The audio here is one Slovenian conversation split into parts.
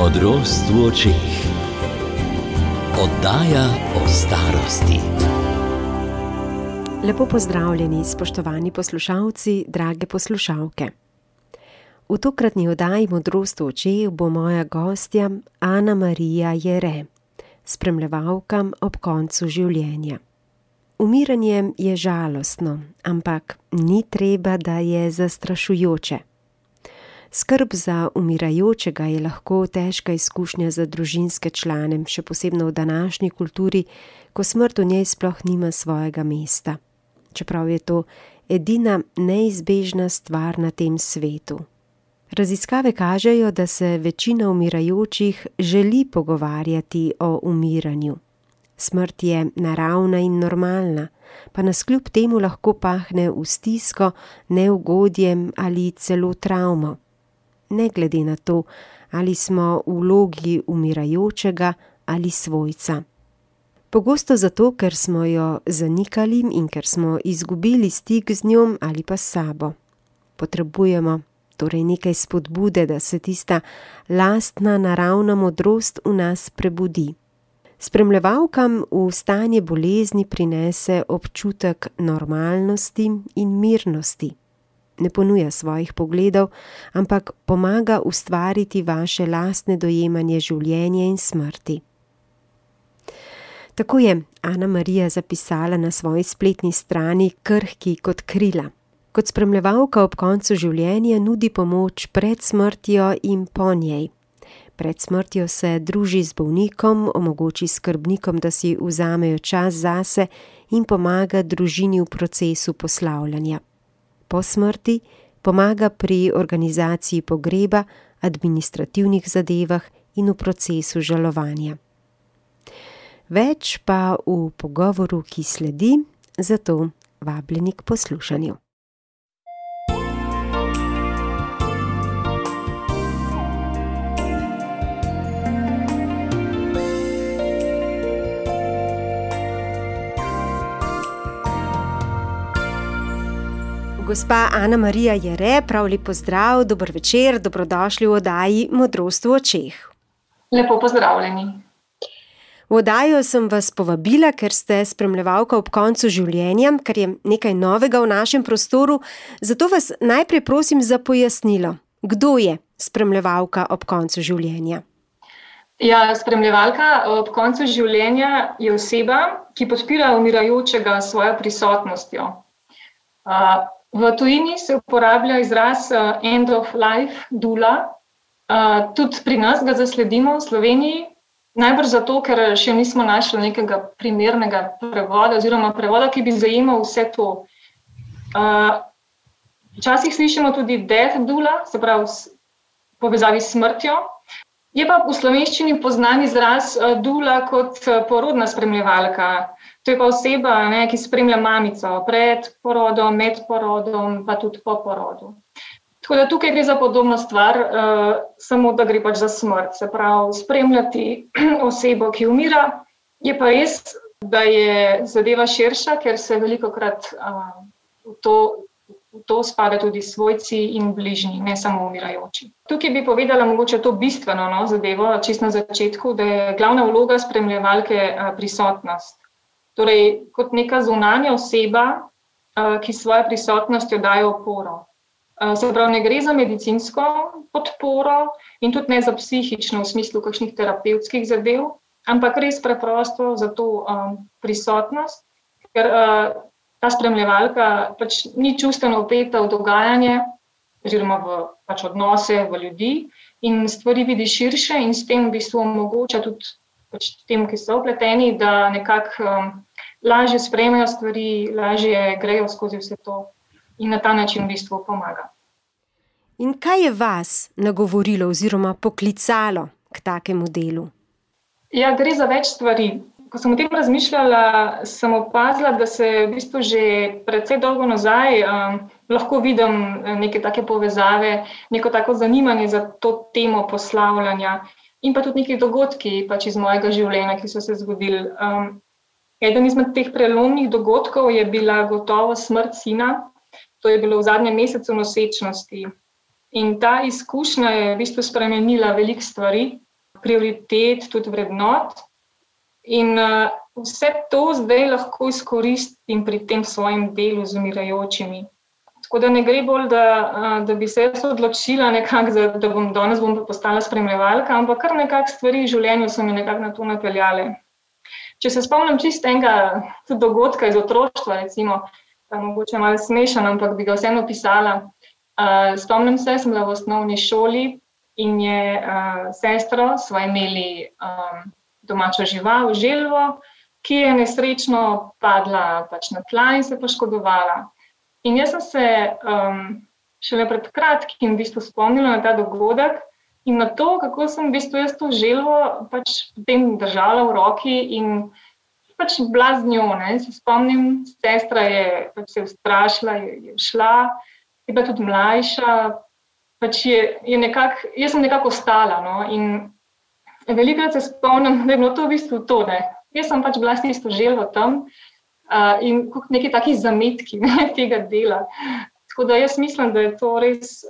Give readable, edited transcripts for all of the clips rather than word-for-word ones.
Modrost v očeh. Oddaja o starosti. Lepo pozdravljeni, spoštovani poslušalci, drage poslušalke. V tokratni oddaji Modrost v očeh bo moja gostja Ana Marija Jere, spremljevalka ob koncu življenja. Umiranje je žalostno, ampak ni treba, da je zastrašujoče. Skrb za umirajočega je lahko težka izkušnja za družinske člane, še posebno v današnji kulturi, ko smrt v njej sploh nima svojega mesta. Čeprav je to edina neizbežna stvar na tem svetu. Raziskave kažejo, da se večina umirajočih želi pogovarjati o umiranju. Smrt je naravna in normalna, pa nas kljub temu lahko pahne v stisko, neugodje ali celo travmo. Ne glede na to, ali smo v vlogi umirajočega ali svojca. Pogosto zato, ker smo jo zanikali in ker smo izgubili stik z njo ali pa s sabo. Potrebujemo torej nekaj spodbude, da se tista lastna naravna modrost v nas prebudi. Spremljevalkam v stanje bolezni prinese občutek normalnosti in mirnosti. Ne ponuja svojih pogledov, ampak pomaga ustvariti vaše lastne dojemanje življenja in smrti. Tako je Ana Marija zapisala na svoji spletni strani Krhki kot krila. Kot spremljevalka ob koncu življenja nudi pomoč pred smrtjo in po njej. Pred smrtjo se druži z bolnikom, omogoči skrbnikom, da si vzamejo čas zase in pomaga družini v procesu poslavljanja. Po smrti pomaga pri organizaciji pogreba, administrativnih zadevah in v procesu žalovanja. Več pa v pogovoru, ki sledi, zato vabljeni k poslušanju. Gospa Ana Marija Jere, prav lep pozdrav, dober večer, dobrodošli v oddaji Modrost v očeh. Lepo pozdravljeni. V oddajo sem vas povabila, ker ste spremljevalka ob koncu življenja, kar je nekaj novega v našem prostoru, zato vas najprej prosim za pojasnilo. Kdo je spremljevalka ob koncu življenja? Ja, spremljevalka ob koncu življenja je oseba, ki podpira umirajočega s svojo prisotnostjo. V tujini se uporablja izraz end of life doula. Tudi pri nas ga zasledimo v Sloveniji, najbrž zato, ker še nismo našli nekega primernega prevoda oziroma prevoda, ki bi zajemal vse to. Včasih slišimo tudi death doula, se pravi v povezavi s smrtjo. Je pa v slovenščini poznan izraz doula kot porodna spremljevalka. To je pa oseba, ki spremlja mamico pred porodom, med porodom, pa tudi po porodu. Tako da tukaj gre za podobno stvar, samo da gre pač za smrt. Se pravi, spremljati osebo, ki umira, je pa res, da je zadeva širša, ker se velikokrat v to spada tudi svojci in bližnji, ne samo umirajoči. Tukaj bi povedala mogoče to bistveno zadevo, čisto na začetku, da je glavna vloga spremljevalke prisotnost. Torej, kot neka zunanja oseba, ki svojo prisotnostjo daje oporo. Se pravi, ne gre za medicinsko podporo in tudi ne za psihično v smislu kakšnih terapevtskih zadev, ampak res preprosto za to prisotnost, ker ta spremljevalka pač ni čustveno vpeta v dogajanje oziroma v pač odnose, v ljudi in stvari vidi širše in s tem v bistvu omogoča tudi pač tem, ki so vpleteni, da nekako lažje sprejmejo stvari, lažje grejo skozi vse to in na ta način v bistvu pomaga. In kaj je vas nagovorilo oziroma poklicalo k takemu delu? Ja, gre za več stvari. Ko sem o tem razmišljala, sem opazila, da se v bistvu že precej dolgo nazaj lahko vidim neke take povezave, neko tako zanimanje za to temo poslavljanja in pa tudi neki dogodki pač iz mojega življenja, ki so se zgodili. Eden izmed teh prelomnih dogodkov je bila gotovo smrt sina. To je bilo v zadnjem mesecu nosečnosti. In ta izkušnja je v bistvu spremenila veliko stvari. prioritet, tudi vrednot. In vse to zdaj lahko izkoristim pri tem svojem delu z umirajočimi. Tako da ne gre bolj, da bi se jaz odločila nekako, da danes bom postala spremljevalka, ampak kar nekako stvari v življenju so mi nekako na to napeljale. Če se spomnim čisto enega dogodka iz otroštva, recimo, mogoče malo smešen, ampak bi ga vseeno opisala. Spomnim se, sem bila v osnovni šoli in je sestro sva imeli domačo žival, želvo, ki je nesrečno padla pač na tla in se poškodovala. In jaz sem se šele pred kratkim v bistvu spomnila na ta dogodek in na to, kako sem v bistvu jaz to želvo pač potem držala v roki in pač bila z njo. Se spomnim, sestra je pač se ustrašila, je šla, je bila tudi mlajša, pač jaz sem nekako ostala, no, in velikokrat se spomnim, da je bilo to v bistvu to, ne. Jaz sem pač bila s tisto želvo tam in neki taki zametki tega dela. Tako da jaz mislim, da je to res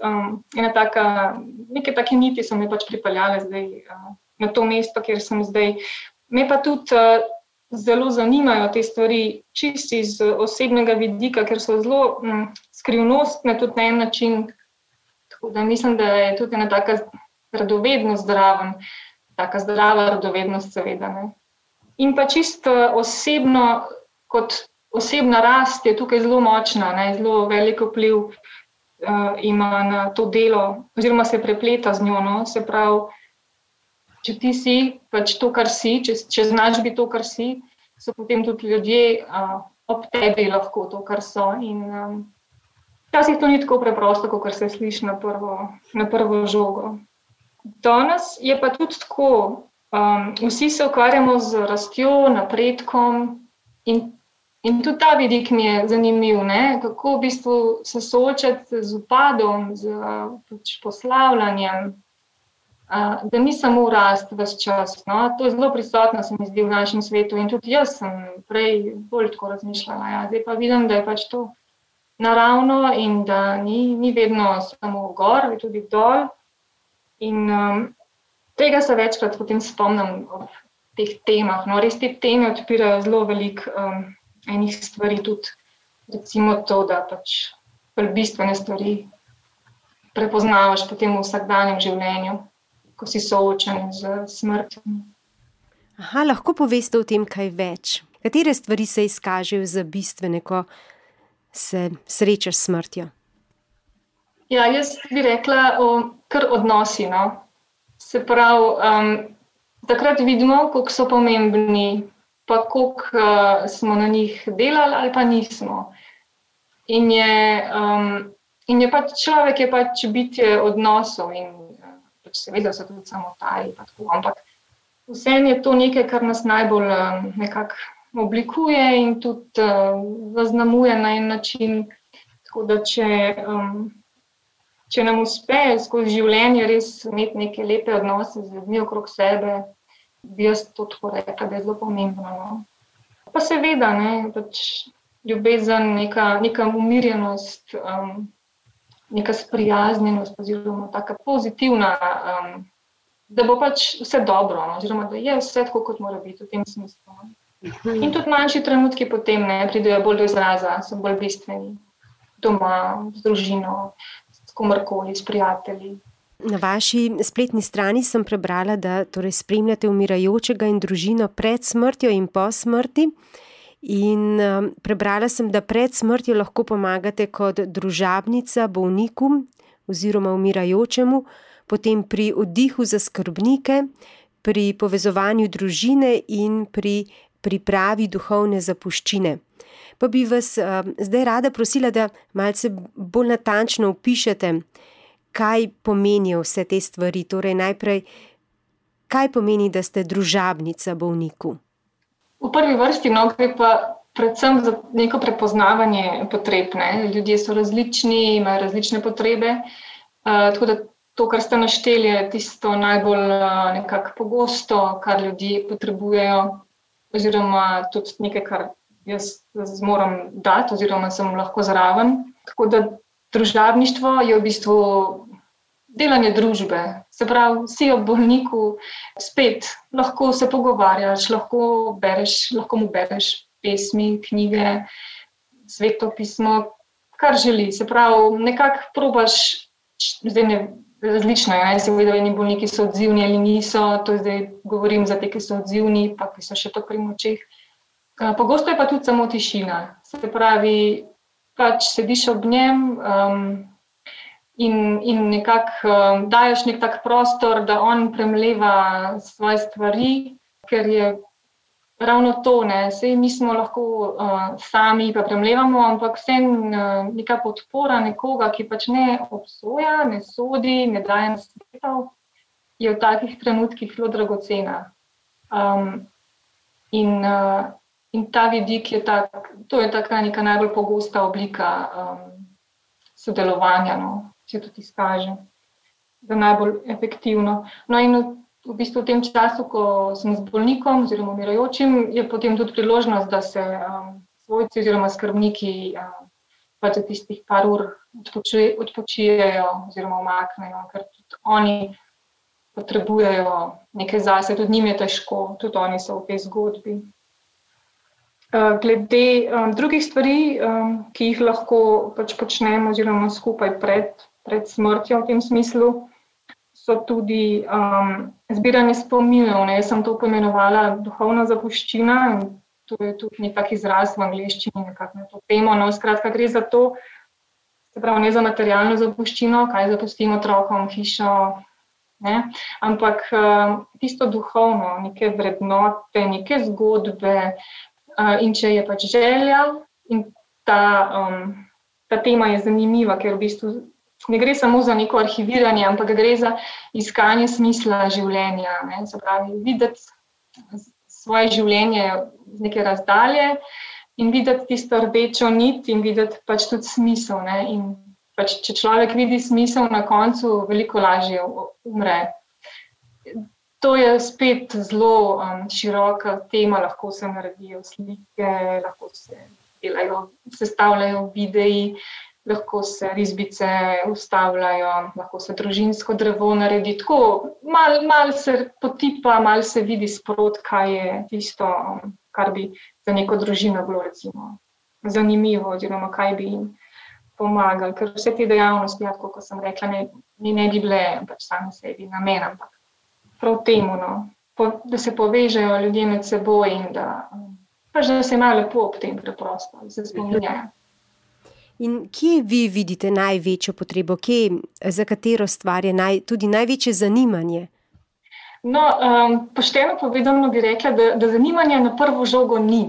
neke take niti so me pač pripeljale zdaj na to mesto, kjer sem zdaj. Me pa tudi zelo zanimajo te stvari čisto iz osebnega vidika, ker so zelo skrivnostne tudi na en način. Tako da mislim, da je tudi ena taka radovednost zdraven, taka zdrava radovednost seveda, ne. In pa čisto osebno, kot osebna rast je tukaj zelo močna, ne, zelo velik vpliv ima na to delo, oziroma se prepleta z njo, no, se pravi, če ti si pač to, kar si, če znaš biti to, kar si, so potem tudi ljudje ob tebi lahko to, kar so. In včasih to ni tako preprosto, kot se sliši na prvo žogo. Danes je pa tudi tako, vsi se ukvarjamo z rastjo, napredkom in tudi ta vidik mi je zanimiv, ne? Kako v bistvu se soočati z upadom, z pač poslavljanjem, da ni samo rast ves čas. No? To je zelo prisotno, se mi zdi, v našem svetu in tudi jaz sem prej bolj tako razmišljala. Ja. Zdaj pa vidim, da je pač to naravno in da ni vedno samo gor, je tudi dol. In tega se večkrat potem spomnim ob teh temah. No? Res te teme odpirajo zelo veliko enih stvari tudi, recimo to, da pač bistvene stvari prepoznavaš potem v vsakdanjem življenju, ko si soočen z smrtjo. Aha, lahko poveste o tem kaj več? Katere stvari se izkažejo za bistvene, ko se srečaš s smrtjo? Ja, jaz bi rekla kar odnosi, no. Se pravi, takrat vidimo, koliko so pomembni, pa koliko smo na njih delali ali pa nismo. In je pač človek je pač bitje odnosov in pač seveda so tudi samotaji, pa tako, ampak vseeno je to nekaj, kar nas najbolj nekako oblikuje in tudi zaznamuje na en način, tako da če nam uspe skozi življenje res imeti neke lepe odnose z ljudmi okrog sebe, bi jaz to tako rekla, da je zelo pomembno. No. Pa seveda, ne, pač ljubezen, neka umirjenost, neka sprijaznjenost oziroma taka pozitivna, da bo pač vse dobro, no, oziroma da je vse tako, kot mora biti v tem smislu. No. In tudi manjši trenutki potem pridejo bolj do izraza, so bolj bistveni doma, z družino, s komarkoli, s prijatelji. Na vaši spletni strani sem prebrala, da torej spremljate umirajočega in družino pred smrtjo in po smrti. In prebrala sem, da pred smrtjo lahko pomagate kot družabnica bolniku oziroma umirajočemu, potem pri oddihu za skrbnike, pri povezovanju družine in pri pripravi duhovne zapuščine. Pa bi vas zdaj rada prosila, da malce bolj natančno opišete, kaj pomenijo vse te stvari. Torej najprej, kaj pomeni, da ste družabnica bolniku? V prvi vrsti gre pa predvsem za neko prepoznavanje potreb. Ne? Ljudje so različni, imajo različne potrebe, tako da to, kar ste našteli, je tisto najbolj nekako pogosto, kar ljudje potrebujejo, oziroma tudi nekaj, kar jaz moram dati, oziroma sem lahko zraven. Tako da družabništvo je v bistvu delanje družbe. Se pravi, si ob bolniku spet lahko se pogovarjaš, lahko mu bereš pesmi, knjige, svetopismo, kar želi. Se pravi, nekako probaš, zdaj različno je, seveda eni bolniki so odzivni ali niso, to zdaj govorim za te, ki so odzivni, pa ki so še to pri močeh. Pogosto je pa tudi samo tišina. Se pravi, pač sediš ob njem in nekako daješ nek tak prostor, da on premleva svoje stvari, ker je ravno to, saj mi smo lahko sami pa premlevamo, ampak vsem neka podpora nekoga, ki pač ne obsoja, ne sodi, ne daje nasvetov, je v takih trenutkih zelo dragocena. In ta vidik je to je taka neka najbolj pogosta oblika sodelovanja, se tudi izkaže, da najbolj efektivno. No in v bistvu v tem času, ko sem z bolnikom oziroma umirajočim, je potem tudi priložnost, da se svojci oziroma skrbniki pač za tistih par ur odpočijejo oziroma umaknejo, ker tudi oni potrebujejo nekaj zase, tudi njim je težko, tudi oni so v tej zgodbi. Glede drugih stvari, ki jih lahko pač počnemo oziroma skupaj pred smrtjo v tem smislu, so tudi zbiranje spominov. Jaz sem to poimenovala duhovna zapuščina, in to je tudi nek tak izraz v angleščini, nekako na to temo. Skratka, gre za to, se pravi, ne za materialno zapuščino, kaj zapustim otrokom, hišo, ampak tisto duhovno, neke vrednote, neke zgodbe, in če je pač želja in ta tema je zanimiva, ker v bistvu ne gre samo za neko arhiviranje, ampak gre za iskanje smisla življenja. Se pravi, videti svoje življenje z neke razdalje in videti tisto rdečo nit in videti pač tudi smisel. In pač, če človek vidi smisel na koncu, veliko lažje umre. To je spet zelo široka tema, lahko se naredijo slike, lahko se sestavljajo videi, lahko se risbice ustavljajo, lahko se družinsko drevo naredi. Tako, malo se potipa, malo se vidi sprot, kaj je tisto, kar bi za neko družino bilo recimo zanimivo oziroma kaj bi jim pomagali. Ker vse te dejavnosti, kot sem rekla, ne bi bile pač sami sebi namen, ampak prav temu, da se povežejo ljudje med seboj in da se imajo lepo ob tem preprosto, da se spominjajo. In kje vi vidite največjo potrebo, za katero stvar je tudi največje zanimanje? Pošteno povedano bi rekla, da zanimanje na prvo žogo ni.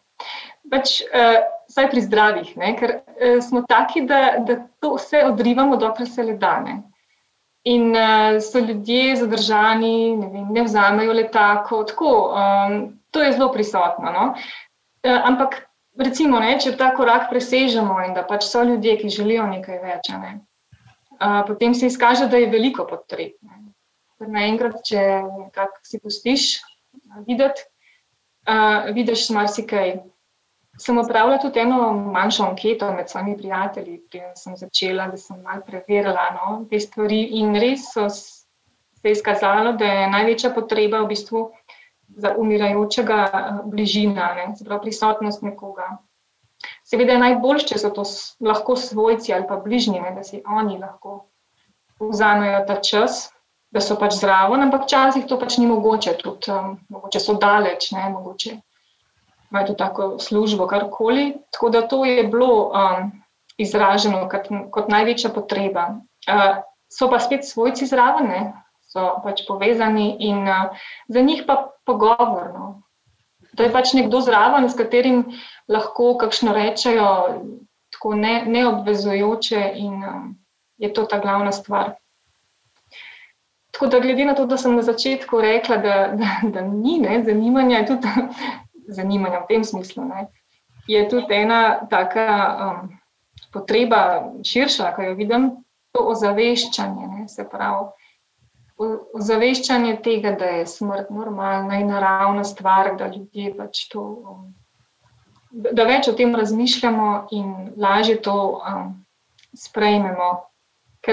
Vsaj pri zdravih, ker smo taki, da to vse odrivamo, dokler se le da. In so ljudje zadržani, ne vzamejo letakov, tako, to je zelo prisotno. Ampak recimo, če ta korak presežemo in da pač so ljudje, ki želijo nekaj več, potem se izkaže, da je veliko potreb. Naenkrat, če nekako si pustiš videti, vidiš marsikaj. Sem opravila tudi eno manjšo anketo med svojimi prijatelji, preden sem začela, da sem malo preverila te stvari in res se je izkazalo, da je največja potreba v bistvu za umirajočega bližina, se pravi prisotnost nekoga. Seveda je najboljše, če so to lahko svojci ali pa bližnji, da si oni lahko vzamejo ta čas, da so pač zraven, ampak včasih to pač ni mogoče, tudi mogoče so daleč, mogoče imajo tudi tako službo, karkoli. Tako da to je bilo izraženo kot največja potreba. So pa spet svojci zraven, so pač povezani in za njih pa pogovor. To je pač nekdo zraven, s katerim lahko kakšno rečejo tako neobvezujoče in je to ta glavna stvar. Tako da glede na to, da sem na začetku rekla, da ni zanimanja, je tudi zanimanja v tem smislu, je tudi ena taka potreba širša, ko jo vidim, to ozaveščanje, se pravi, ozaveščanje tega, da je smrt normalna in naravna stvar, da ljudje pač to, da več o tem razmišljamo in lažje to sprejmemo. Ker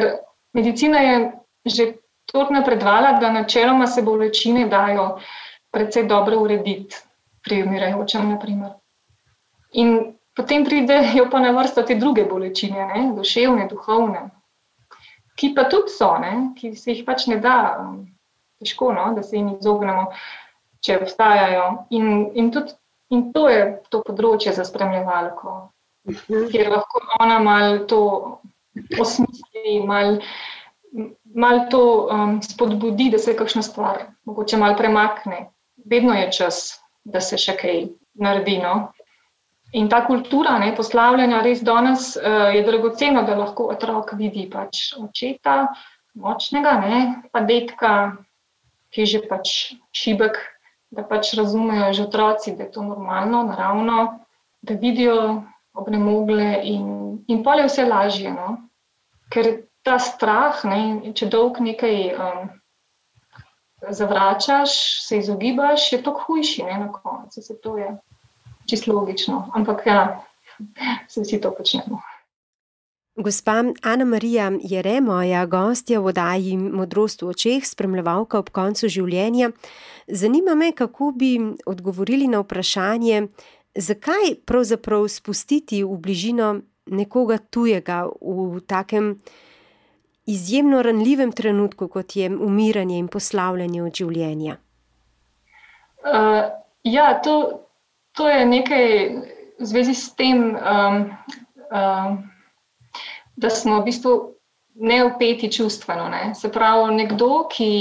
Medicina je že toliko napredovala, da načeloma se bolečine dajo precej dobro urediti pri umirajočem, na primer. In potem pridejo pa na vrsto te druge bolečine, ne? Duševne, duhovne, ki pa tudi so, ne? Ki se jih pač ne da, težko, no? Da se jim izognemo, če obstajajo. In to je to področje za spremljevalko, kjer lahko ona malo to osmisli, malo to spodbudi, da se kakšna stvar mogoče malo premakne. Vedno je čas, da se še kaj naredi, no? In ta kultura, ne, poslavljanja res danes je dragoceno, da lahko otrok vidi pač očeta, močnega, ne, pa dedka, ki je že pač šibek, da pač razumejo že otroci, da je to normalno, naravno, da vidijo obnemogle in pol je vse lažje, no. Ker ta strah, ne, če dolgo nekaj zavračaš, se izogibaš, je toliko hujši, ne, na koncu, se to je čisto logično, ampak ja, se vsi to počnemo. Gospa Ana Marija Jere, moja gostja v oddaji Modrost v očeh, spremljevalka ob koncu življenja. Zanima me, kako bi odgovorili na vprašanje, zakaj pravzaprav spustiti v bližino nekoga tujega v takem izjemno ranljivem trenutku, kot je umiranje in poslavljanje od življenja? Ja, to je nekaj v zvezi s tem, da smo v bistvu neupeti čustveno, ne. Se pravi, nekdo, ki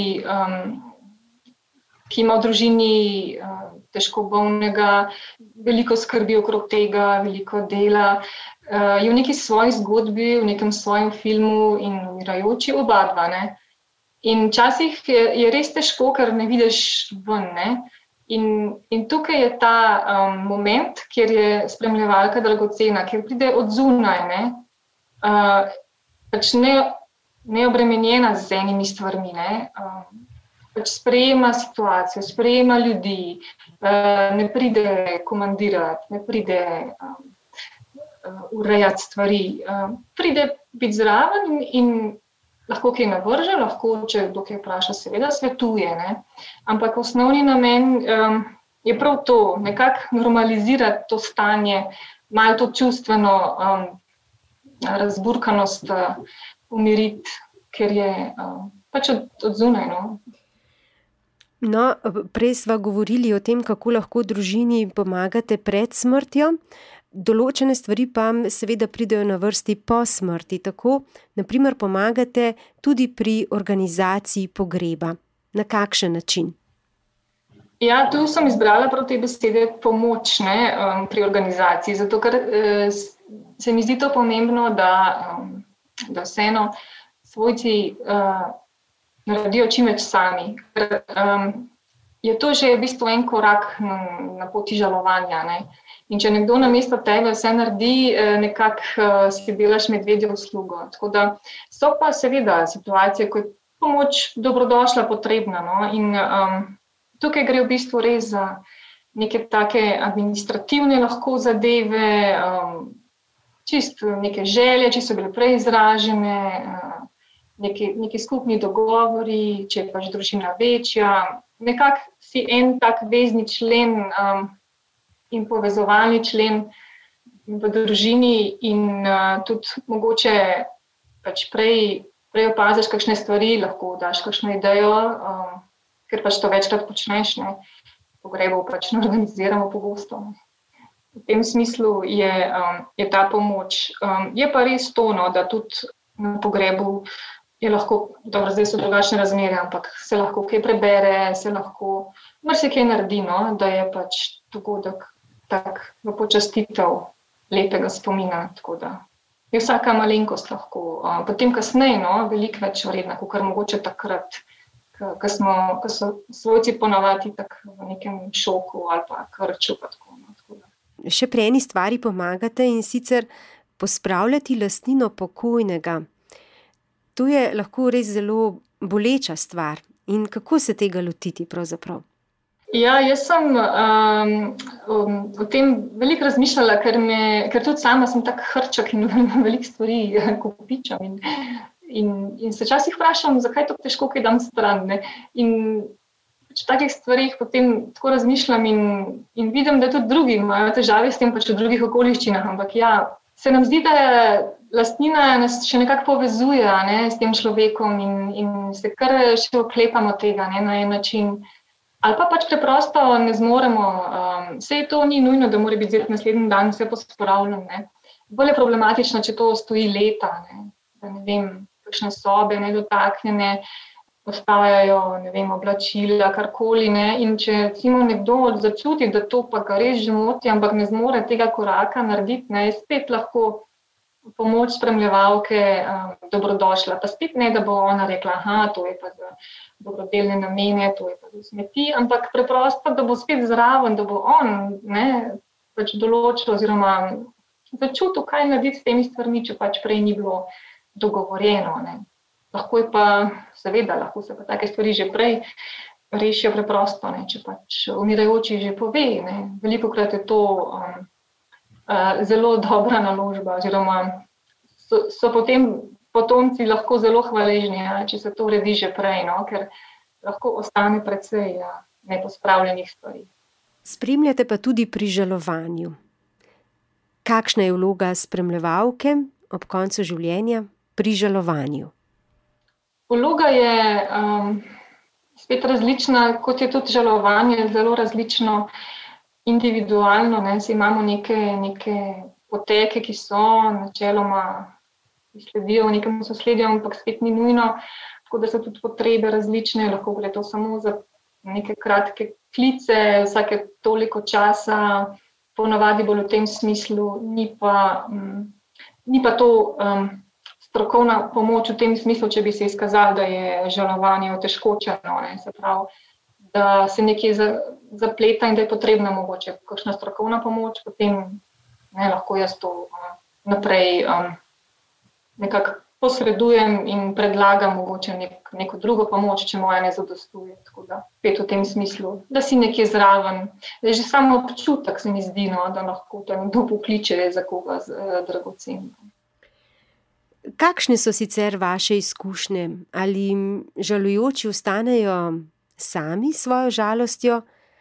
ima v družini težko bolnega, veliko skrbi okrog tega, veliko dela, je v neki svoji zgodbi, v nekem svojem filmu in umirajoči obadva, ne. In včasih je res težko, ker ne vidiš ven, ne. In tukaj je ta moment, kjer je spremljevalka dragocena, kjer pride od zunaj, ne, pač neobremenjena z enimi stvarmi, ne, pač sprejema situacijo, sprejema ljudi, ne pride komandirati, ne pride urejati stvari, pride biti zraven in lahko kaj navrže, lahko, če kdo kaj vpraša, seveda svetuje, ne. Ampak osnovni namen je prav to, nekako normalizirati to stanje, malo to čustveno razburkanost umiriti, ker je pač od zunaj, no. No, prej sva govorili o tem, kako lahko družini pomagate pred smrtjo. Določene stvari pa seveda pridejo na vrsti po smrti, tako na primer pomagate tudi pri organizaciji pogreba. Na kakšen način? Ja, tu sem izbrala prav te besede pomoč, ne, pri organizaciji, zato ker se mi zdi to pomembno, da vseeno svojci naredijo čim več sami. Ker je to že v bistvu en korak na poti žalovanja, ne. In če nekdo namesto tebe vse naredi, nekako si delaš medvedjo uslugo. Tako da so pa seveda situacije, ko je pomoč dobrodošla, potrebna, no. In tukaj gre v bistvu res za neke take administrativne lahko zadeve, čisto neke želje, če so bile prej izražene, neki skupni dogovori, če je pač družina večja. Nekako si en tak vezni člen in povezovalni člen v družini in tudi mogoče pač prej opaziš kakšne stvari, lahko daš kakšno idejo, ker pač to večkrat počneš, ne. Pogrebov pač ne organiziramo pogosto. V tem smislu je ta pomoč. Je pa res to, no, da tudi na pogrebu je lahko, dobro, zdaj so drugačne razmere, ampak se lahko kaj prebere, se lahko marsikaj naredi, no, da je pač dogodek tak v počastitev lepega spomina, tako da je vsaka malenkost lahko. Potem kasneje, no, veliko več vredna, kakor mogoče takrat, ko so svojci ponavadi tako v nekem šoku ali pa krču pa tako, no, tako da. Še pri eni stvari pomagate, in sicer pospravljati lastnino pokojnega. To je lahko res zelo boleča stvar. In kako se tega lotiti pravzaprav? Ja, jaz sem o tem veliko razmišljala, ker tudi sama sem tak hrček in veliko stvari kopičam In se včasih vprašam, zakaj to težko kaj dam stran, ne. In pač v takih stvarih potem tako razmišljam in vidim, da tudi drugi imajo težave s tem pač v drugih okoliščinah, ampak ja, se nam zdi, da lastnina nas še nekako povezuje, ne, s tem človekom in se kar še oklepamo tega, ne, na en način. Ali pa pač preprosto ne zmoremo, saj to ni nujno, da mora biti naslednji dan vse pospravljeno, ne. Bolj je problematično, če to stoji leta, ne, da ne vem, kakšne sobe nedotaknjene, ostajajo, ne vem, oblačila, karkoli, ne, in če recimo nekdo začuti, da to pa ga res že moti, ampak ne zmore tega koraka narediti, ne, je spet lahko pomoč spremljevalke dobrodošla. Pa spet ne, da bo ona rekla, to je pa za dobrodelne namene, to je pa za smeti, ampak preprosto, da bo spet zraven, da bo on, ne, pač določil oziroma začutil, kaj narediti s temi stvarmi, če pač prej ni bilo dogovorjeno, ne. Lahko je pa, seveda, lahko se pa take stvari že prej rešijo preprosto, ne, če pač umirajoči že pove, ne. Velikokrat je to zelo dobra naložba, oziroma so potem potomci lahko zelo hvaležni, če se to uredi že prej, no, ker lahko ostane precej nepospravljenih stvari. Spremljate pa tudi pri žalovanju. Kakšna je vloga spremljevalke ob koncu življenja pri žalovanju? Vloga je spet različna, kot je tudi žalovanje, zelo različno, individualno, ne, saj imamo neke poteke, ki so načeloma sledijo nekemu sosledju, ampak spet ni nujno, tako da so tudi potrebe različne, lahko gre to samo za neke kratke klice, vsake toliko časa, ponavadi bolj v tem smislu, ni pa to strokovna pomoč v tem smislu, če bi se izkazalo, da je žalovanje otežkočeno, ne, se pravi, da se nekaj zapleta in da je potrebna mogoče kakšna strokovna pomoč, potem ne, lahko jaz to naprej nekako posredujem in predlagam mogoče neko drugo pomoč, če moja ne zadostuje, tako da spet v tem smislu, da si nekje zraven. Da je že samo občutek, se mi zdi, no, da lahko te nekdo pokliče za koga dragocen. Kakšne so sicer vaše izkušnje? Ali žalujoči ostanejo sami s svojo žalostjo,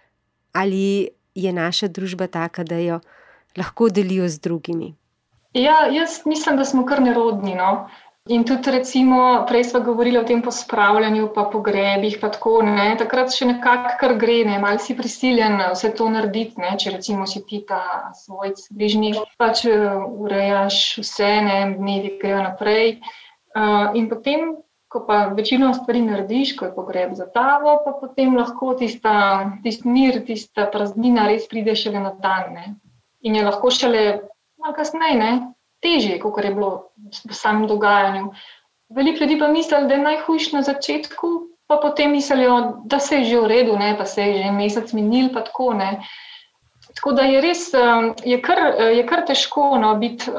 ali je naša družba taka, da jo lahko delijo z drugimi? Ja, jaz mislim, da smo kar nerodni, no. In tudi recimo, prej sva govorila o tem pospravljanju, pa pogrebih, pa tako, ne, takrat še nekako kar gre, ne, malo si prisiljen vse to narediti, ne, če recimo si ti ta svojc bližnji, pač urejaš vse, ne, dnevi grejo naprej. In potem, ko pa večino stvari narediš, ko je pogreb za tabo, pa potem lahko tisti mir, tista praznina res pride šele na dan, ne. In je lahko šele malo kasneje, ne, težje, kakor je bilo v samem dogajanju. Veliko ljudi pa misli, da je najhujše na začetku, pa potem mislijo, da se je že v redu, ne, pa se je že mesec minil, pa tako, ne. Tako da je res, je kar težko, no, biti,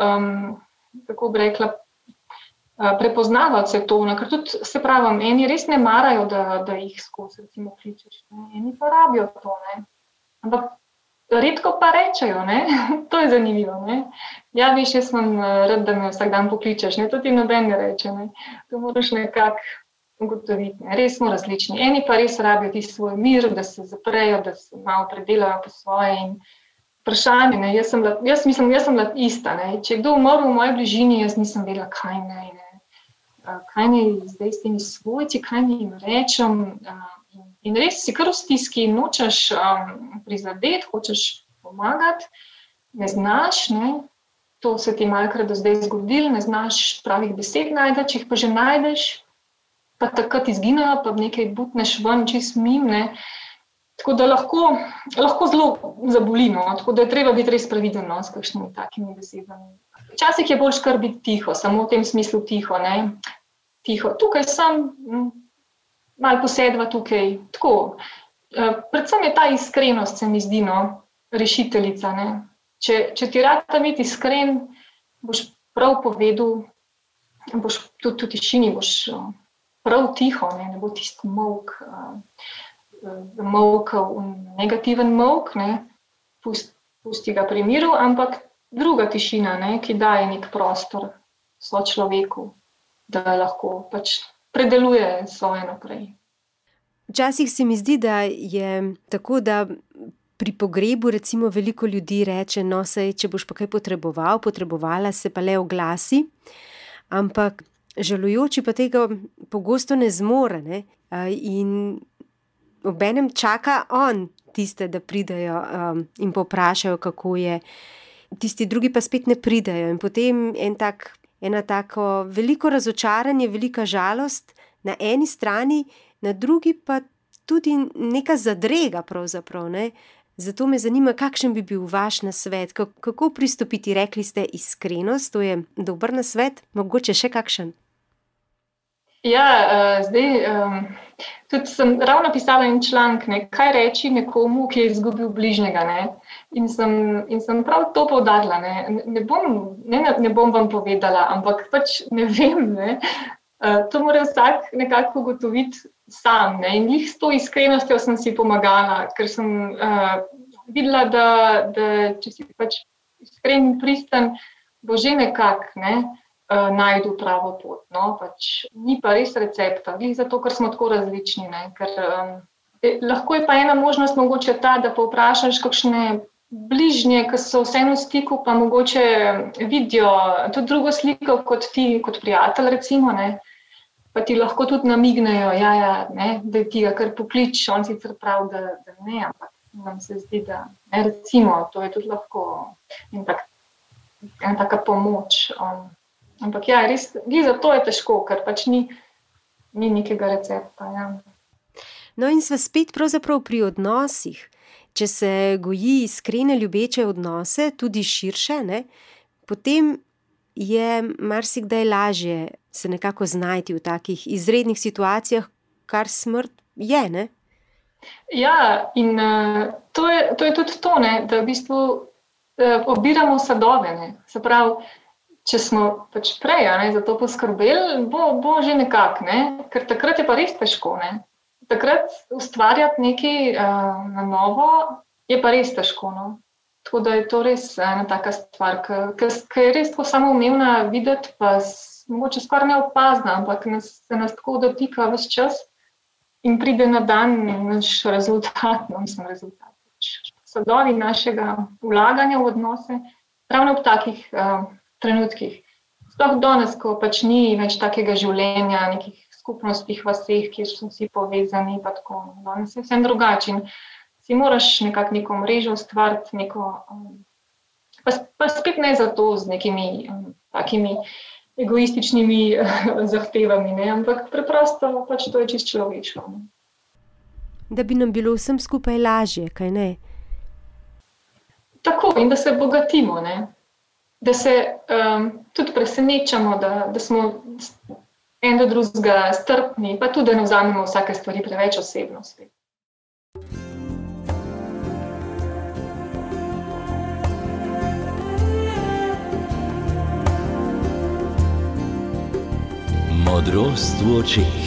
kako bi rekla, prepoznavati se to, ker tudi, se pravim, eni res ne marajo, da jih skozi recimo kličeš, ne, eni pa rabijo to, ne. Ampak redko pa rečejo, ne, to je zanimivo, ne. Ja, veš, jaz sem rad, da me vsak dan pokličeš, ne, to ti noben ne reče, ne. To moraš nekako ugotoviti, ne, res smo različni. Eni pa res rabijo tisti svoj mir, da se zaprejo, da se malo predelajo po svoje in vprašanje, ne, jaz sem bila ista, ne. Če je kdo umrl v moji bližini, jaz nisem vedela, kaj naj, ne. Kaj naj zdaj s temi svojci, kaj naj jim rečem, in res si kar v stiski, nočeš prizadeti, hočeš pomagati, ne znaš, ne, to se ti malokrat do zdaj zgodilo, ne znaš pravih besed najti, če jih pa že najdeš, pa takrat izginejo, pa nekaj butneš ven, čist mim, ne. Tako da lahko zelo zaboli, no, tako da je treba biti res previden, no, s kakšnimi takimi besedami. Včasih je boljše kar biti tiho, samo v tem smislu tiho, ne. Tiho, tukaj sem, malo posedva tukaj, tako. Predvsem je ta iskrenost, se mi zdi, no, rešiteljica, ne. Če ti rata biti iskren, boš prav povedal, boš tudi v tišini, boš prav tiho, ne bo tisti molk, negativen molk, ne, pusti ga pri miru, ampak druga tišina, ne, ki daje nek prostor sočloveku. da lahko pač predeluje svoje naprej. Včasih se mi zdi, da je tako, da pri pogrebu recimo veliko ljudi reče, no saj, če boš pa kaj potrebovala, se pa le oglasi, ampak žalujoči pa tega pogosto ne zmore, ne? In obenem čaka on tiste, da pridejo in povprašajo, kako je. Tisti drugi pa spet ne pridejo in potem ena tako veliko razočaranje, velika žalost na eni strani, na drugi pa tudi neka zadrega pravzaprav, ne. Zato me zanima, kakšen bi bil vaš nasvet, kako pristopiti, rekli ste iskrenost, to je dober nasvet, mogoče še kakšen? Ja, tudi sem ravno pisala en članek, ne, kaj reči nekomu, ki je izgubil bližnjega, ne. In sem prav to poudarila, ne. Ne bom vam povedala, ampak pač ne vem, ne. To mora vsak nekako ugotoviti sam, ne. In glih s to iskrenostjo sem si pomagala, ker sem videla, da če si pač iskren in pristen, bo že nekako, ne, najdu pravo pot, no, pač ni pa res recepta, glih zato, ker smo tako različni, ne, ker lahko je pa ena možnost mogoče ta, da povprašaš kakšne bližnje, ki so vseeno v stiku, pa mogoče vidijo tudi drugo sliko kot ti, kot prijatelj recimo, ne, pa ti lahko tudi namignejo, ne, da ti ga kar poklič, on sicer pravi, da ne, ampak nam se zdi, da ne, recimo, to je tudi lahko ena taka pomoč. Ampak ja, res, zato je težko, ker pač ni nekega recepta. Ja. No in sva spet pravzaprav pri odnosih. Če se goji iskrene ljubeče odnose, tudi širše, ne, potem je marsikdaj lažje se nekako znajti v takih izrednih situacijah, kar smrt je, ne? Ja, in to je tudi to, ne, da v bistvu obiramo sadove, ne, se pravi, če smo pač prej, ne, za to poskrbeli, bo že nekako, ne, ker takrat je pa res težko, ne. Takrat ustvarjati nekaj na novo je pa res težko, no. Tako da je to res ena taka stvar, ki je res tako samoumevna videti, pa mogoče skoraj neopazna, ampak se nas tako dotika ves čas in pride na dan naš rezultat, sadovi našega vlaganja v odnose, ravno v takih trenutkih. Sploh danes, ko pač ni več takega življenja, nekih skupnostih vaseh, kjer so vsi povezani, pa tako. Danes je vsem drugačen. Si moraš nekako neko mrežo ustvariti, pa spet ne zato z nekimi takimi egoističnimi zahtevami, ne, ampak preprosto pač to je čisto človeško. Da bi nam bilo vsem skupaj lažje, kaj ne? Tako, in da se bogatimo, ne. Da se tudi presenečamo, da smo en do drugega strpni, pa tudi, da ne vzamemo vsake stvari preveč osebno spet. Modrost v očeh.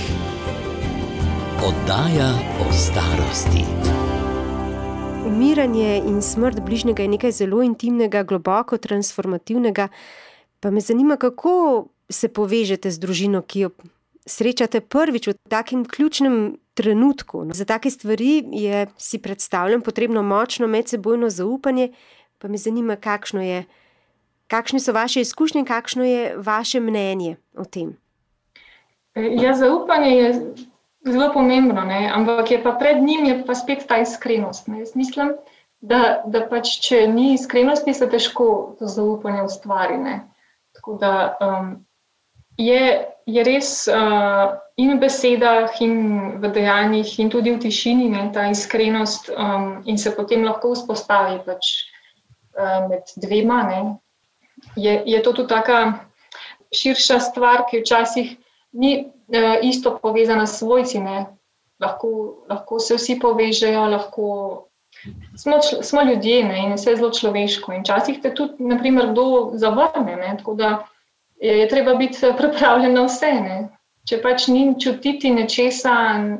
Oddaja o starosti. Umiranje in smrt bližnjega je nekaj zelo intimnega, globoko transformativnega. Pa me zanima, kako se povežete z družino, ki jo srečate prvič v takem ključnem trenutku. Za take stvari je, si predstavljam, potrebno močno medsebojno zaupanje. Pa me zanima, kakšne so vaše izkušnje, kakšno je vaše mnenje o tem? Ja, zaupanje je zelo pomembno, ne? Ampak je pa pred njim je pa spet ta iskrenost. Ne? Jaz mislim, da pač, če ni iskrenosti, se težko to zaupanje ustvari. Ne? Tako da je res in v besedah, in v dejanjih, in tudi v tišini, ne, ta iskrenost in se potem lahko vzpostavi pač med dvema. Ne? Je to tudi taka širša stvar, ki včasih ni isto povezana s svojci, ne. Lahko se vsi povežejo, smo ljudje, ne, in vse zelo človeško. In včasih te tudi, na primer, kdo zavrne, ne, tako da je treba biti pripravljen na vse, ne. Če pač ni čutiti nečesa,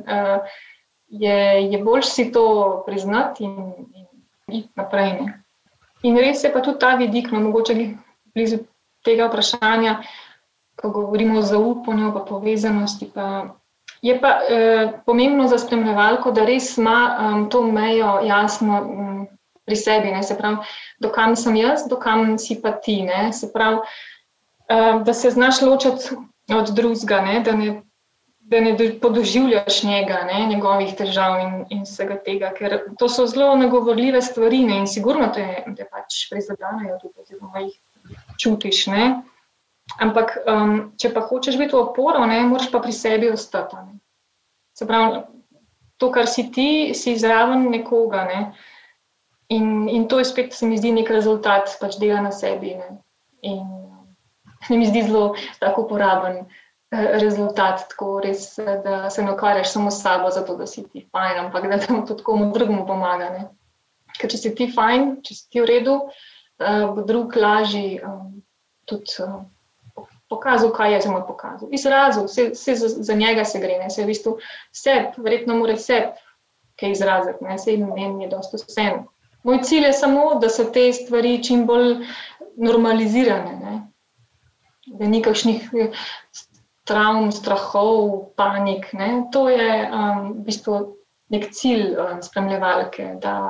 je boljše si to priznati in iti naprej, ne. In res je pa tudi ta vidik, no, mogoče blizu tega vprašanja, ko govorimo o zaupanju, pa povezanosti, je pa pomembno za spremljevalko, da res ima to mejo jasno pri sebi, ne, se pravi, dokam sem jaz, dokam si pa ti, ne, se pravi, da se znaš ločiti od drugega, ne, da ne podoživljaš njega, ne, njegovih težav in vsega tega, ker to so zelo nagovorljive stvari, ne, in sigurno te pač prizadanejo tudi, oziroma jih čutiš, ne. Ampak, če pa hočeš biti v oporo, ne, moraš pa pri sebi ostati, ne. Se pravi, to, kar si ti, si zraven nekoga, ne. In to je spet, se mi zdi, nek rezultat pač dela na sebi, ne. In se mi zdi zelo tako uporaben rezultat, tako res, da se ne ukvarjaš samo s sabo, zato da si ti fajn, ampak da tudi komu drugemu pomaga, ne. Ker če si ti fajn, če si ti v redu, bo drug lažji tudi pokazal, kaj je zelo pokazal. Izrazil, vse za njega se gre, ne, se v bistvu verjetno mora kaj izraziti, ne, se meni je dosti vseeno. Moj cilj je samo, da so te stvari čim bolj normalizirane, ne, da ni kakšnih travm, strahov, panik, ne, to je v bistvu nek cilj spremljevalke,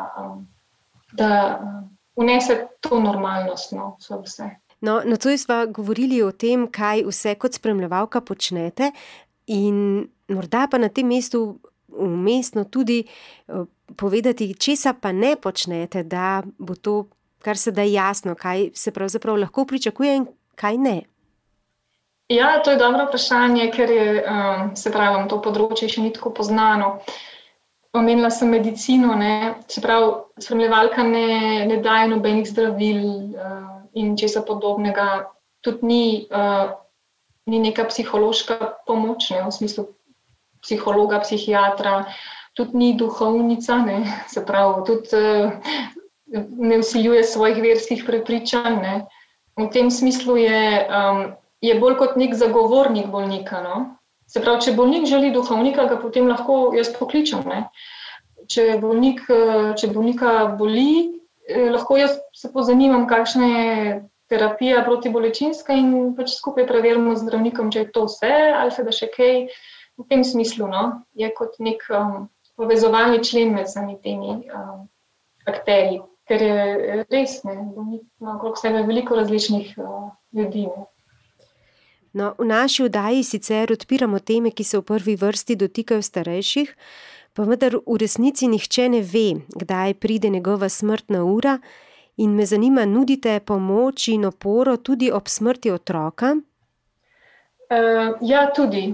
da vnese to normalnost, no, vse. No, nocoj sva govorili o tem, kaj vse kot spremljevalka počnete in morda pa na tem mestu umestno tudi povedati, česa pa ne počnete, da bo to kar se da jasno, kaj se pravzaprav lahko pričakuje in kaj ne. Ja, to je dobro vprašanje, ker je, se pravi, to področje še ni tako poznano. Omenila sem medicino, ne, se pravi, spremljevalka ne daje nobenih zdravil in česa podobnega, tudi ni neka psihološka pomoč, ne, v smislu psihologa, psihiatra, tudi ni duhovnica, ne, se pravi, tudi ne vsiljuje svojih verskih prepričanj, ne. V tem smislu je bolj kot nek zagovornik bolnika, no. Se pravi, če bolnik želi duhovnika, ga potem lahko jaz pokličem, ne. Če bolnika boli, lahko jaz se pozanimam, kakšna je terapija protibolečinska in pač skupaj preverimo z zdravnikom, če je to vse ali se da še kaj. V tem smislu, no, je kot nek povezovalni člen med vsemi temi akterji, ker je res, ne, bolnik ima okrog sebe veliko različnih ljudi, ne. No, v naši oddaji sicer odpiramo teme, ki se v prvi vrsti dotikajo starejših, pa vendar v resnici nihče ne ve, kdaj pride njegova smrtna ura in me zanima, nudite pomoč in oporo tudi ob smrti otroka? Ja, tudi.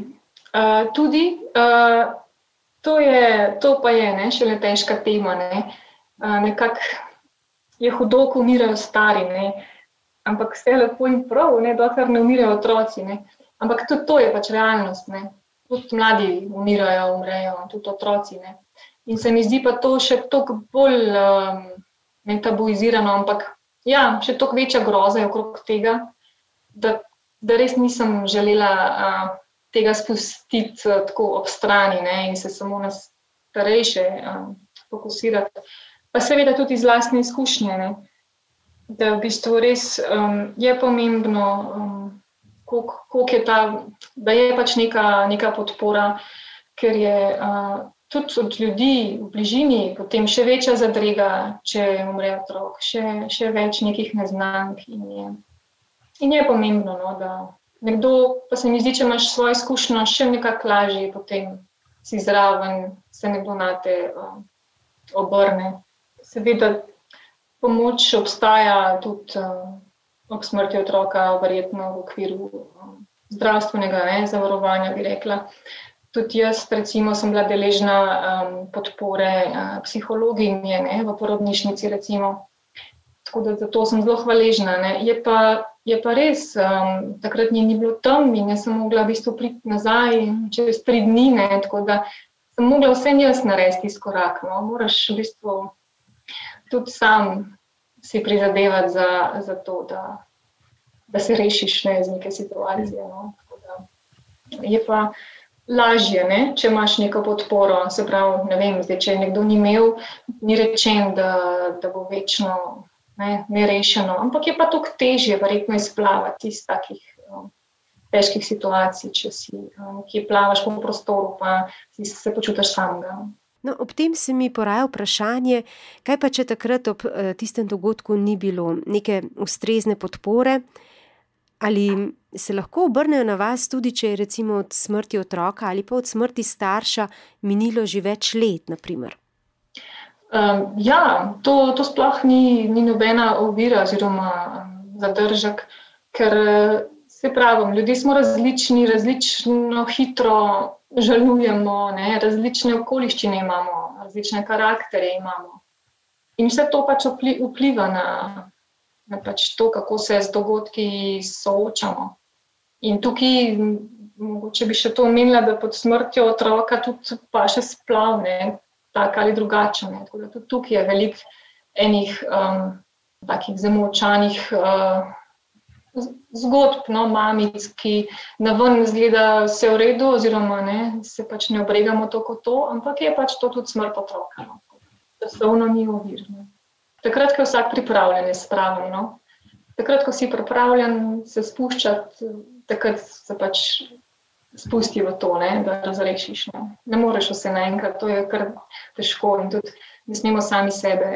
To pa je, ne, šele težka tema, ne. Nekako je hudo, ko umirajo stari, ne. Ampak vse lepo in prav, ne, dokler ne umirajo otroci, ne. Ampak tudi to je pač realnost, ne. Tudi mladi umrejo, tudi otroci, ne. In se mi zdi pa to še toliko bolj tabuizirano, ampak ja, še toliko večja groza je okrog tega, da res nisem želela tega spustiti tako ob strani, ne, in se samo na starejše fokusirati. Pa seveda tudi iz lastne izkušnje, ne. Da v bistvu res je pomembno, koliko je da je pač neka podpora, ker je tudi od ljudi v bližini potem še večja zadrega, če umre otrok, še več nekih neznank in je pomembno, no, da nekdo, pa se mi zdi, če imaš svojo izkušnjo, še nekako lažje potem si zraven, se nekdo nate obrne. Seveda, pomoč obstaja tudi ob smrti otroka, verjetno v okviru zdravstvenega zavarovanja, bi rekla. Tudi jaz, recimo, sem bila deležna podpore psihologinje, ne, v porodnišnici, recimo. Tako da zato sem zelo hvaležna, ne. Je pa res, takrat ni bilo tam in jaz sem mogla v bistvu priti nazaj čez 3 dni, ne, tako da sem mogla vse jaz narediti iz korak, no. Moraš v bistvu tudi sam si prizadevati za to, da se rešiš, ne, iz neke situacije, no. Tako da je pa lažje, ne, če imaš neko podporo, se pravi, ne vem, zdaj, če nekdo ni imel, ni rečen, da bo večno nerešeno, ampak je pa toliko težje verjetno izplavati iz takih težkih situacij, če si nekje plavaš po prostoru, pa se počutiš samega. No, ob tem se mi poraja vprašanje, kaj pa če takrat ob tistem dogodku ni bilo neke ustrezne podpore, ali se lahko obrnejo na vas tudi, če je recimo od smrti otroka ali pa od smrti starša minilo že več let, na primer? Ja, to sploh ni nobena ovira oziroma zadržek, ker se pravim, ljudje smo različni, različno hitro žalujemo, ne, različne okoliščine imamo, različne karakterje imamo. In vse to pač vpliva na pač to, kako se z dogodki soočamo. In tukaj, mogoče bi še to omenila, da pod smrtjo otroka tudi pa še splav, ne, tak ali drugačen. Ne. Tako da tudi tukaj je veliko enih takih zamolčanih zgodb, no, mamic, ki naven izgleda vse v redu, oziroma ne, se pač ne obregamo to kot to, ampak je pač to tudi smrt otroka. No. Časovno ni ovir. No. Takrat, ko je vsak pripravljen, je spravljen. No. Takrat, ko si pripravljen se spuščati, takrat se pač spusti v to, ne, da razrešiš. No. Ne moreš vse naenkrat, to je kar težko in tudi ne smemo sami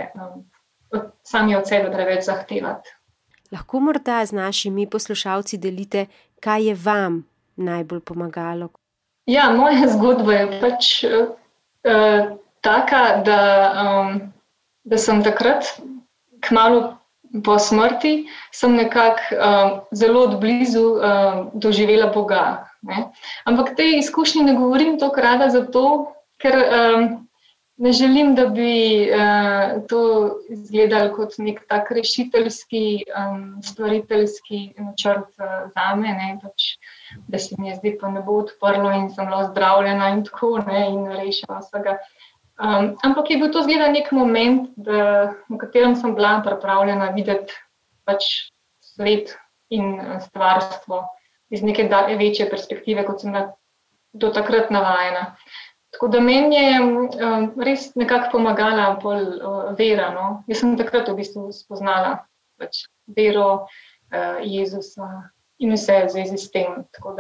od sebe preveč zahtevati. Lahko morda z našimi poslušalci delite, kaj je vam najbolj pomagalo? Ja, moja zgodba je pač taka, da sem takrat, kmalu po smrti, sem nekako zelo od blizu doživela Boga. Ne? Ampak tej izkušnji ne govorim toliko rada zato, ker ne želim, da bi to izgledalo kot nek tak rešiteljski, stvariteljski načrt zame, ne, pač, da se mi je zdaj pa ne bo odprlo in sem bila zdravljena in tako, ne, in rešila vsega. Ampak je bil to zgleda nek moment, v katerem sem bila pripravljena videti pač svet in stvarstvo iz neke večje perspektive, kot sem bila do takrat navajena. Tako da meni je res nekako pomagala vera. No? Jaz sem takrat v bistvu spoznala pač vero Jezusa in vse v zvezi s tem.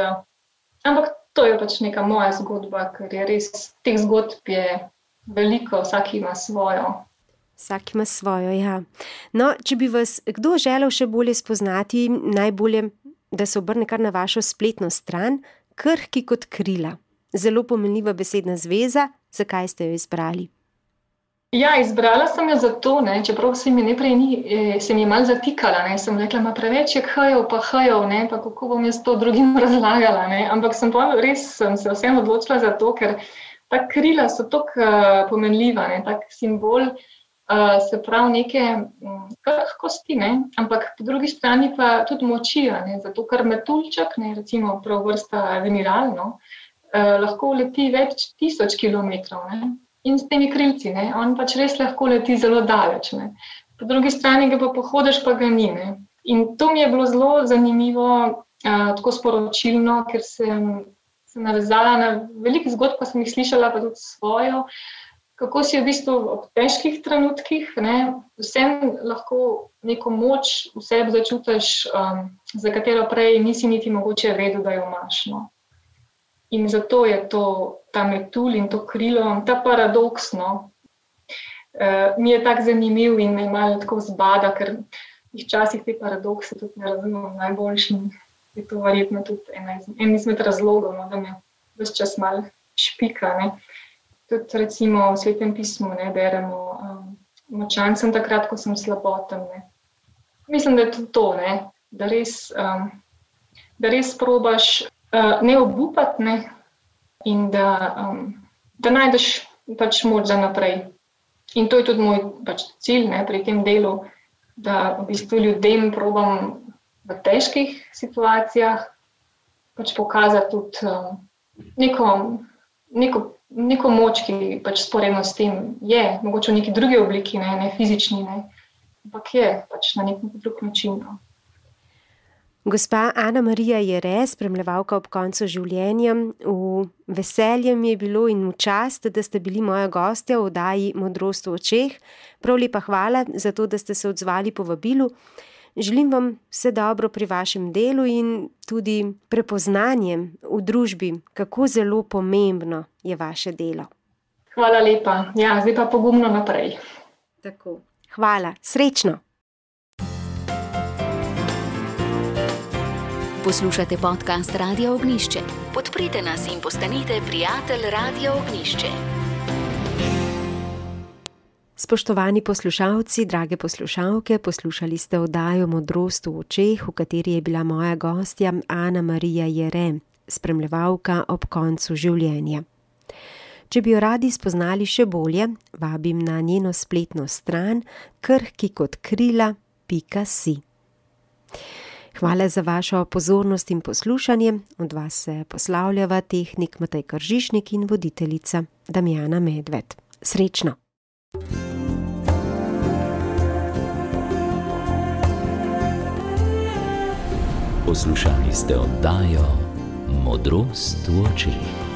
Ampak to je pač neka moja zgodba, ker je res teh zgodb je veliko, vsak ima svojo. Vsak ima svojo, ja. No, če bi vas kdo želel še bolje spoznati, najbolje, da se obrne kar na vašo spletno stran, Krhki kot krila. Zelo pomenljiva besedna zveza, zakaj ste jo izbrali? Ja, izbrala sem jo zato, ne, čeprav se mi je malo zatikala, ne, sem rekla, preveč je h-jev pa h-jev, ne, pa kako bom jaz to drugim razlagala, ne, ampak sem se vsem odločila zato, ker ta krila so tako pomenljiva, ne, tak simbol, se pravi neke krhkosti, ne, ampak po drugi strani pa tudi moči, ne, zato ker metuljček, ne, recimo prav vrsta admiral, no, lahko leti več 1000 kilometrov, ne? In s temi krilci, ne? On pač res lahko leti zelo daleč. Ne? Po drugi strani ga pa pohodiš, pa ga ni. Ne? In to mi je bilo zelo zanimivo, tako sporočilno, ker sem se navezala na veliko zgodb, ko sem jih slišala, pa tudi svojo, kako si v bistvu ob težkih trenutkih, ne? Vsem lahko neko moč v sebi začutiš, za katero prej nisi niti mogoče vedel, da jo imaš. No? In zato je ta metulj in to krilo, ta paradoks, no, mi je tako zanimiv in me malo tako zbada, ker včasih te paradokse tudi ne razumem najboljši. Je to verjetno tudi en izmed razlogov, no, da me ves čas malo špika. Ne. Tudi recimo v Svetem pismu ne, beremo, močan sem takrat, ko sem slaboten. Ne. Mislim, da je tudi to, ne, da res probaš ne obupati, ne, in da najdeš pač moč za naprej. In to je tudi moj pač cilj, ne, pri tem delu, da v bistvu ljudem probam v težkih situacijah pač pokazati tudi neko moč, ki pač sporedno s tem je, mogoče v neki drugi obliki, ne fizični, ne, ampak je pač na nek drug način. No. Gospa Ana Marija Jere, spremljevalka ob koncu življenja, v veselje mi je bilo in v čast, da ste bili moja gostja v oddaji Modrost v očeh. Prav lepa hvala za to, da ste se odzvali povabilu. Želim vam vse dobro pri vašem delu in tudi prepoznanjem v družbi, kako zelo pomembno je vaše delo. Hvala lepa. Ja, zdaj pa pogumno naprej. Tako. Hvala. Srečno. Poslušate podcast Radio Ognjišče. Podprite nas in postanite prijatelj Radio Ognjišče. Spoštovani poslušalci, drage poslušalke, poslušali ste oddajo Modrost v očeh, v kateri je bila moja gostja Ana Marija Jere, spremljevalka ob koncu življenja. Če bi jo radi spoznali še bolje, vabim na njeno spletno stran krhkikotkrila.si. Hvala za vašo pozornost in poslušanje. Od vas se poslavljava tehnik Matej Kržišnik in voditeljica Damjana Medved. Srečno! Poslušali ste oddajo Modrost v očeh.